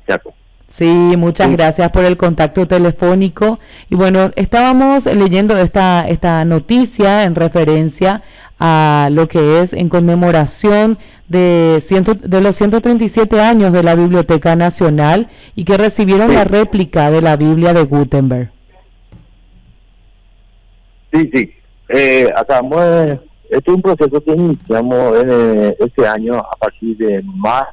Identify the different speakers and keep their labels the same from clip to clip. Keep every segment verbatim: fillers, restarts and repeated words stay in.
Speaker 1: Chaco.
Speaker 2: Sí, muchas
Speaker 1: Sí.
Speaker 2: gracias por el contacto telefónico. Y bueno, estábamos leyendo esta, esta noticia en referencia a lo que es en conmemoración de, ciento, de los ciento treinta y siete años de la Biblioteca Nacional y que recibieron
Speaker 1: Sí.
Speaker 2: la réplica de la Biblia de Gutenberg.
Speaker 1: Sí, sí. Eh, acabamos de, este es un proceso que iniciamos eh, este año a partir de marzo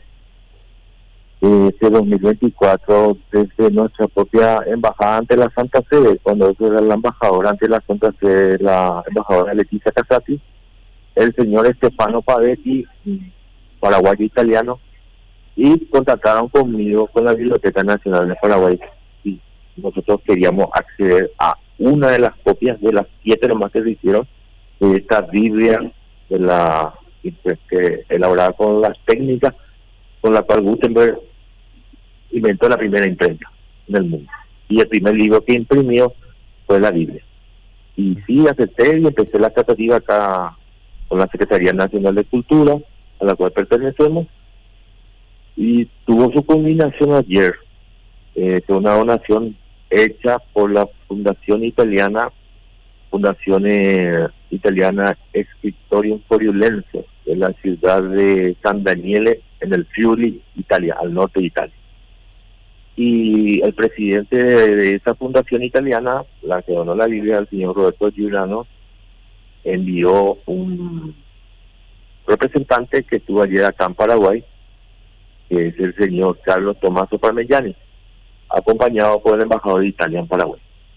Speaker 1: de este dos mil veinticuatro desde nuestra propia embajada ante la Santa Sede, cuando yo era la embajadora ante la Santa Sede, la embajadora Leticia Casati, el señor Stefano Pavetti, paraguayo italiano, y contactaron conmigo con la Biblioteca Nacional de Paraguay y nosotros queríamos acceder a una de las copias de las siete nomás que se hicieron de esta Biblia de la que, que elaborada con las técnicas con la cual Gutenberg inventó la primera imprenta en el mundo. Y el primer libro que imprimió fue la Biblia. Y sí, acepté y empecé la tratativa acá con la Secretaría Nacional de Cultura, a la cual pertenecemos, y tuvo su culminación ayer, eh, de una donación hecha por la Fundación Italiana, Fundación eh, Italiana Scriptorium Foriulense, de la ciudad de San Daniele, en el Friuli, Italia, al norte de Italia. Y el presidente de, de esa fundación italiana, la que donó la Biblia, el señor Roberto Giuliano, envió un representante que estuvo ayer acá en Paraguay, que es el señor Carlos Tommaso Parmigiani, acompañado por el embajador de Italia en Paraguay.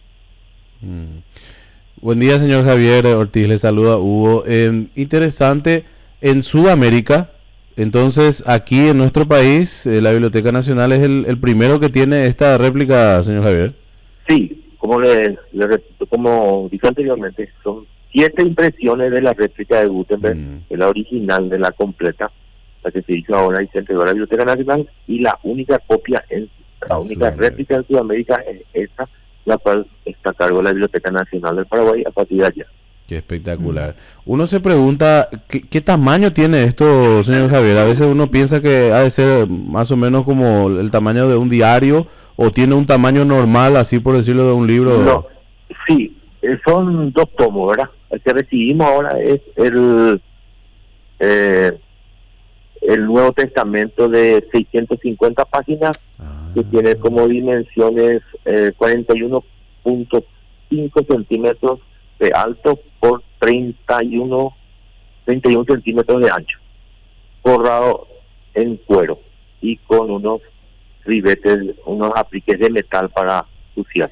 Speaker 3: Mm. Buen día, señor Javier Ortiz, le saluda Hugo. Eh, interesante, en Sudamérica, entonces aquí en nuestro país, eh, la Biblioteca Nacional es el, el primero que tiene esta réplica, señor Javier.
Speaker 1: Sí, como le, le repito, como dije anteriormente, son siete impresiones de la réplica de Gutenberg,
Speaker 3: Mm.
Speaker 1: de la original, de la completa, la que se hizo ahora y se entregó a la Biblioteca Nacional, y la única copia, en la
Speaker 3: En
Speaker 1: única
Speaker 3: Sudamérica.
Speaker 1: réplica en Sudamérica es esta, la cual está a cargo de la Biblioteca Nacional del Paraguay a partir de ayer.
Speaker 3: Qué espectacular. Uno se pregunta, ¿qué, qué tamaño tiene esto, señor Javier? A veces uno piensa que ha de ser más o menos como el tamaño de un diario, o tiene un tamaño normal, así por decirlo, de un libro.
Speaker 1: No, sí, eh, son dos tomos, ¿verdad? El que recibimos ahora es el eh, el Nuevo Testamento de seiscientas cincuenta páginas,
Speaker 3: Ah.
Speaker 1: que tiene como dimensiones eh, cuarenta y uno punto cinco centímetros de alto por treinta y uno centímetros de ancho, forrado en cuero y con unos ribetes, unos apliques de metal para suciar.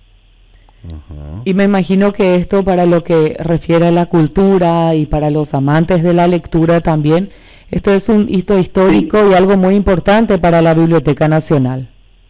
Speaker 3: Ajá.
Speaker 2: Y me imagino que esto, para lo que refiere a la cultura y para los amantes de la lectura también, esto es un hito histórico
Speaker 1: Sí.
Speaker 2: y algo muy importante para la Biblioteca Nacional.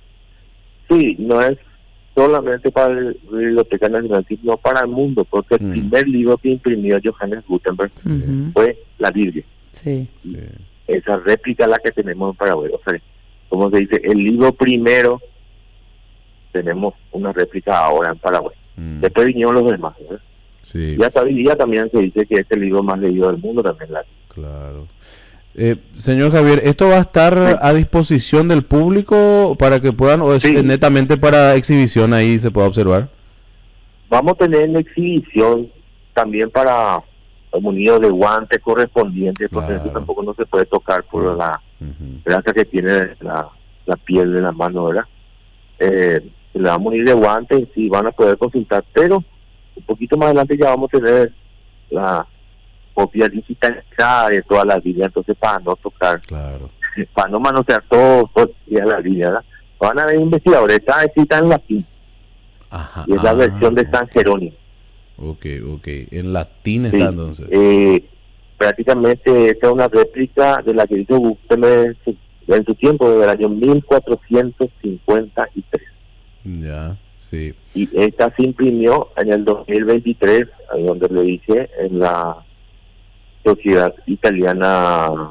Speaker 1: Sí, no es solamente para la Biblioteca Nacional, sino para el mundo, porque el
Speaker 3: Mm.
Speaker 1: primer libro que imprimió Johannes Gutenberg
Speaker 2: Ujú.
Speaker 1: fue la Biblia.
Speaker 2: Sí.
Speaker 3: Sí.
Speaker 1: Esa réplica es la que tenemos en Paraguay. O sea, como se dice, el libro primero, tenemos una réplica ahora en Paraguay.
Speaker 3: Mm.
Speaker 1: Después vinieron los demás, ¿verdad?
Speaker 3: Sí,
Speaker 1: Y hasta hoy día también se dice que es el libro más leído del mundo también. La...
Speaker 3: claro. Eh, señor Javier, ¿esto va a estar
Speaker 1: Sí.
Speaker 3: a disposición del público para que puedan, o es
Speaker 1: Sí.
Speaker 3: netamente para exhibición, ahí se pueda observar?
Speaker 1: Vamos a tener en exhibición también para el munido de guantes correspondientes, porque
Speaker 3: Claro.
Speaker 1: eso tampoco no se puede tocar por
Speaker 3: Mm.
Speaker 1: la
Speaker 3: Ujú.
Speaker 1: grasa que tiene la, la piel de la mano, ¿verdad? Eh, se le va a munir de guantes y van a poder consultar, pero un poquito más adelante ya vamos a tener la copia digitalizada de toda la Biblia, entonces para no tocar,
Speaker 3: Claro.
Speaker 1: para no manosear todo, todo la Biblia, ¿verdad? Van a ver investigadores, está escrita en latín,
Speaker 3: Ajá.
Speaker 1: y es la
Speaker 3: Ah,
Speaker 1: versión de San Jerónimo.
Speaker 3: Ok, ok. En latín
Speaker 1: Sí,
Speaker 3: está entonces.
Speaker 1: eh, prácticamente esta es una réplica de la que hizo Gutenberg en su, en su tiempo, desde el año mil cuatrocientos cincuenta y tres.
Speaker 3: Ya, sí.
Speaker 1: Y esta se imprimió en el dos mil veintitrés, ahí donde le dije, en la sociedad italiana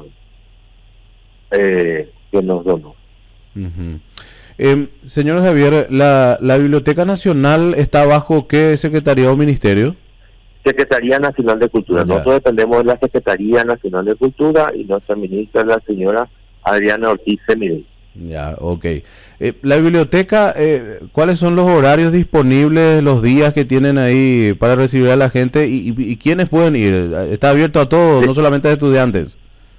Speaker 1: eh, que nos donó.
Speaker 3: Ujú. Eh, señor Javier, ¿la, ¿la Biblioteca Nacional está bajo qué secretaría o ministerio?
Speaker 1: Secretaría Nacional de Cultura.
Speaker 3: Ya.
Speaker 1: Nosotros dependemos de la Secretaría Nacional de Cultura y nuestra ministra es la señora Adriana Ortiz Semidey.
Speaker 3: Ya, ok. Eh, la biblioteca, eh, ¿cuáles son los horarios disponibles, los días que tienen ahí para recibir a la gente y, y, y quiénes pueden ir? ¿Está abierto a todos,
Speaker 1: Sí.
Speaker 3: no solamente a estudiantes?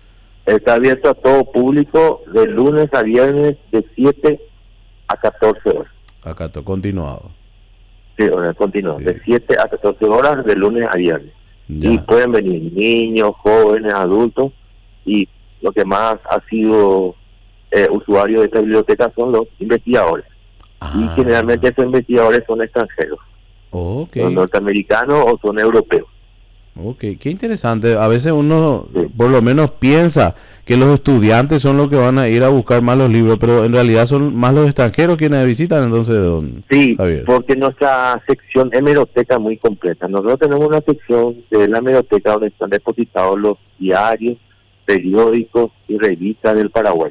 Speaker 1: Está abierto a todo público de lunes a viernes de siete a catorce horas.
Speaker 3: Acá, to- continuado.
Speaker 1: Sí, hora continua,
Speaker 3: Sí.
Speaker 1: de siete a catorce horas de lunes a viernes.
Speaker 3: Ya.
Speaker 1: Y pueden venir niños, jóvenes, adultos, y lo que más ha sido eh, usuario de esta biblioteca son los investigadores.
Speaker 3: Ah,
Speaker 1: Y generalmente esos investigadores son extranjeros,
Speaker 3: ok,
Speaker 1: son norteamericanos o son europeos.
Speaker 3: ok, qué interesante. A veces uno,
Speaker 1: Sí.
Speaker 3: por lo menos, piensa que los estudiantes son los que van a ir a buscar más los libros, pero en realidad son más los extranjeros quienes visitan, entonces, don
Speaker 1: Sí,
Speaker 3: Javier.
Speaker 1: porque nuestra sección hemeroteca es muy completa. Nosotros tenemos una sección de la hemeroteca donde están depositados los diarios, periódicos y revistas del Paraguay.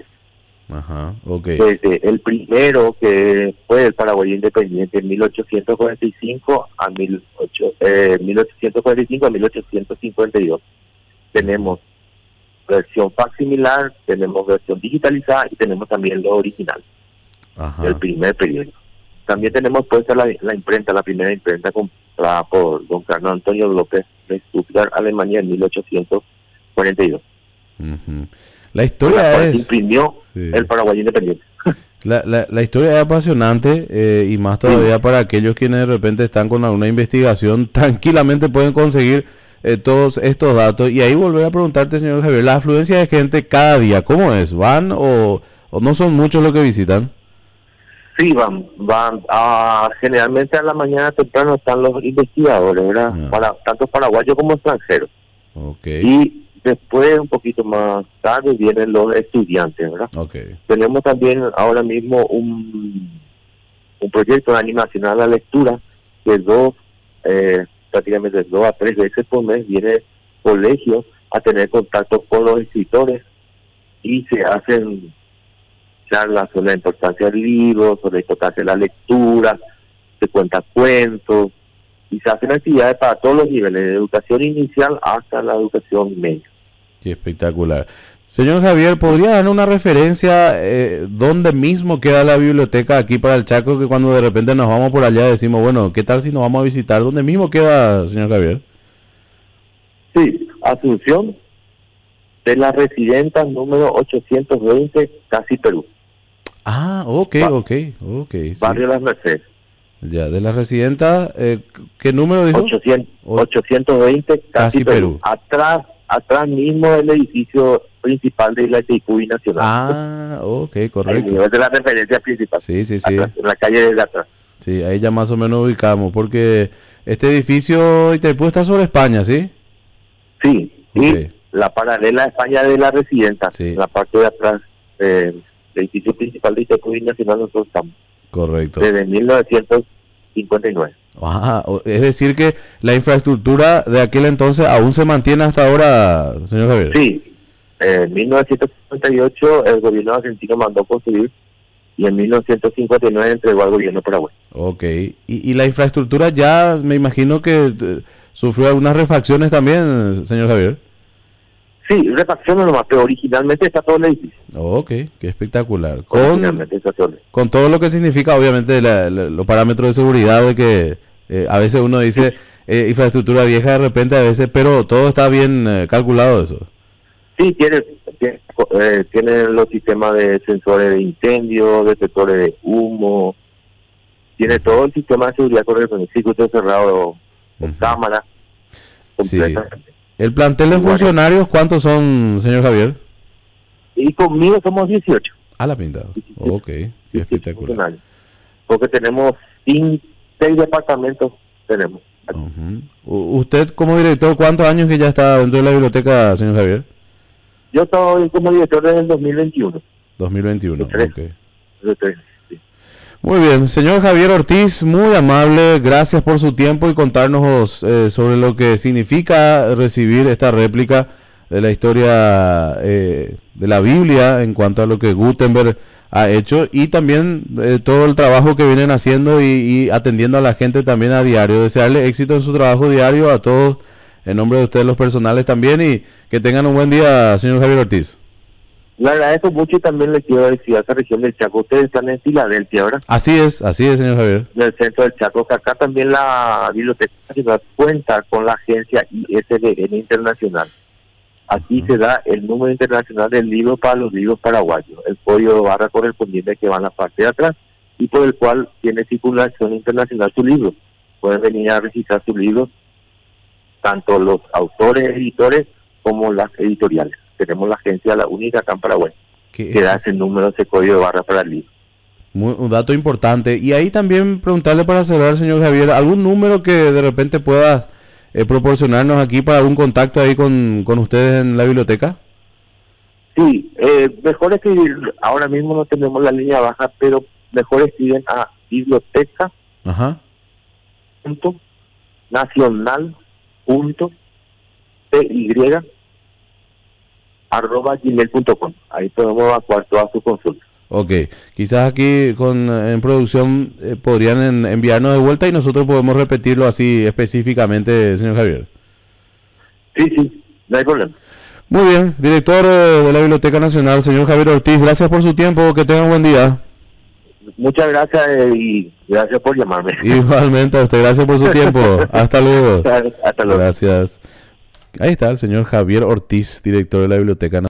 Speaker 3: Ajá, ok.
Speaker 1: Desde el primero, que fue el Paraguay Independiente en mil ochocientos cuarenta y cinco a mil ocho- eh, mil ochocientos cuarenta y cinco a mil ochocientos cincuenta y dos. Tenemos versión facsimilar, tenemos versión digitalizada y tenemos también lo original,
Speaker 3: Ajá.
Speaker 1: el primer periódico. También tenemos puesta la, la imprenta, la primera imprenta comprada por don Carlos Antonio López de Stuttgart, Alemania, en mil ochocientos cuarenta y dos.
Speaker 3: Ujú. La
Speaker 1: Con la
Speaker 3: historia
Speaker 1: cual se
Speaker 3: es...
Speaker 1: imprimió
Speaker 3: sí.
Speaker 1: el Paraguay Independiente.
Speaker 3: La, la, la historia es apasionante eh, y más todavía para aquellos quienes de repente están con alguna investigación, tranquilamente pueden conseguir eh, todos estos datos. Y ahí volver a preguntarte, señor Javier, la afluencia de gente cada día, ¿cómo es? ¿Van o, o no son muchos los que visitan?
Speaker 1: Sí, van, van a, generalmente a la mañana temprano están los investigadores, ¿verdad?
Speaker 3: Ah.
Speaker 1: Para, tanto paraguayos como extranjeros.
Speaker 3: Ok,
Speaker 1: Y después, un poquito más tarde, vienen los estudiantes, ¿verdad?
Speaker 3: ok.
Speaker 1: Tenemos también ahora mismo un, un proyecto de animación a la lectura que dos, eh, prácticamente dos a tres veces por mes viene colegios a tener contacto con los escritores y se hacen charlas sobre la importancia del libro, sobre la importancia de la lectura, se cuentan cuentos y se hacen actividades para todos los niveles, de educación inicial hasta la educación media.
Speaker 3: Qué espectacular. Señor Javier, ¿podría dar una referencia eh, dónde mismo queda la biblioteca aquí para el Chaco? Que cuando de repente nos vamos por allá decimos, bueno, ¿qué tal si nos vamos a visitar? ¿Dónde mismo queda, señor Javier?
Speaker 1: Sí, Asunción de la Residenta número ochocientos veinte, Casi Perú,
Speaker 3: Ah, ok,
Speaker 1: Ba-
Speaker 3: ok, ok. sí.
Speaker 1: Barrio Las Mercedes.
Speaker 3: Ya, de la residenta, eh, ¿qué número dijo?
Speaker 1: ochocientos,
Speaker 3: O-
Speaker 1: ochocientos veinte, Casi,
Speaker 3: Casi
Speaker 1: Perú.
Speaker 3: Perú.
Speaker 1: Atrás, atrás mismo del edificio principal de la T I C U I Nacional.
Speaker 3: Ah, ok,
Speaker 1: Ahí
Speaker 3: correcto.
Speaker 1: mismo, es de la referencia principal.
Speaker 3: Sí, sí, sí.
Speaker 1: Atrás, en la calle de atrás.
Speaker 3: Sí, ahí ya más o menos ubicamos, porque este edificio Itaipú está sobre España, ¿sí?
Speaker 1: Sí,
Speaker 3: Ok.
Speaker 1: y la paralela a España de la Residenta,
Speaker 3: Sí.
Speaker 1: en la parte de atrás eh, del edificio principal de T I C U I Nacional, nosotros estamos
Speaker 3: Correcto.
Speaker 1: desde mil novecientos cincuenta y nueve.
Speaker 3: Ah, o- es decir que la infraestructura de aquel entonces aún se mantiene hasta ahora, señor Javier.
Speaker 1: Sí, en mil novecientos cincuenta y ocho el gobierno argentino mandó construir y en mil novecientos cincuenta y nueve entregó al gobierno paraguayo.
Speaker 3: Ok. Y, y la infraestructura ya me imagino que eh, sufrió algunas refacciones también, señor Javier.
Speaker 1: Sí, refacciones nomás, pero originalmente está todo el edificio.
Speaker 3: Ok, qué espectacular. Con,
Speaker 1: Originalmente está todo el edificio.
Speaker 3: con todo lo que significa, obviamente, la- la- los parámetros de seguridad de que eh, a veces uno dice eh, infraestructura vieja de repente a veces, pero todo está bien eh, calculado eso.
Speaker 1: Sí, tiene, tiene, eh, tiene los sistemas de sensores de incendio, detectores de humo, tiene todo el sistema de seguridad correcto, el circuito cerrado con
Speaker 3: Ujú.
Speaker 1: cámara,
Speaker 3: Sí.
Speaker 1: completamente.
Speaker 3: ¿El plantel de
Speaker 1: Bueno.
Speaker 3: funcionarios cuántos son, señor Javier?
Speaker 1: Y conmigo somos dieciocho.
Speaker 3: A la pinta. Ok, qué espectacular.
Speaker 1: funcionarios. Porque tenemos cinco, seis departamentos, tenemos.
Speaker 3: Ujú. U- ¿Usted como director cuántos años que ya está dentro de la biblioteca, señor Javier?
Speaker 1: Yo estoy como director desde el dos mil veintiuno.
Speaker 3: dos mil veintiuno.
Speaker 1: Tres.
Speaker 3: Ok.
Speaker 1: Desde tres, sí.
Speaker 3: Muy bien, señor Javier Ortiz, muy amable, gracias por su tiempo y contarnos eh, sobre lo que significa recibir esta réplica de la historia eh, de la Biblia en cuanto a lo que Gutenberg ha hecho y también eh, todo el trabajo que vienen haciendo y, y atendiendo a la gente también a diario. Desearle éxito en su trabajo diario a todos, en nombre de ustedes los personales también, y que tengan un buen día, señor Javier Ortiz.
Speaker 1: Le agradezco mucho y también le quiero decir a esa región del Chaco, ustedes están en Filadelfia, ¿verdad?
Speaker 3: Así es, así es, señor Javier.
Speaker 1: En el centro del Chaco, que acá también la Biblioteca Nacional cuenta con la agencia I S B N Internacional. Aquí uh-huh. se da el número internacional del libro para los libros paraguayos, el código de barra correspondiente que va en la parte de atrás y por el cual tiene circulación internacional su libro. Pueden venir a registrar su libro tanto los autores, editores, como las editoriales. Tenemos la agencia, la única acá en Paraguay, que da ese número, ese código de barra para el libro.
Speaker 3: Muy, un dato importante. Y ahí también preguntarle para cerrar, señor Javier, ¿algún número que de repente pueda eh, proporcionarnos aquí para algún contacto ahí con, con ustedes en la biblioteca?
Speaker 1: Sí, eh, mejor escribir, ahora mismo no tenemos la línea baja, pero mejor escriben a biblioteca
Speaker 3: Ajá.
Speaker 1: punto nacional punto ty arroba gmail punto com. Ahí podemos evacuar todas sus consultas.
Speaker 3: Ok, quizás aquí con en producción eh, podrían en, enviarnos de vuelta y nosotros podemos repetirlo así específicamente, señor Javier.
Speaker 1: Sí, sí, no hay problema.
Speaker 3: Muy bien, director de la Biblioteca Nacional, señor Javier Ortiz, gracias por su tiempo, que tenga un buen día.
Speaker 1: Muchas gracias eh, y gracias por llamarme.
Speaker 3: Igualmente a usted, gracias por su tiempo. Hasta luego.
Speaker 1: Hasta luego.
Speaker 3: Gracias. Ahí está el señor Javier Ortiz, director de la Biblioteca Nacional.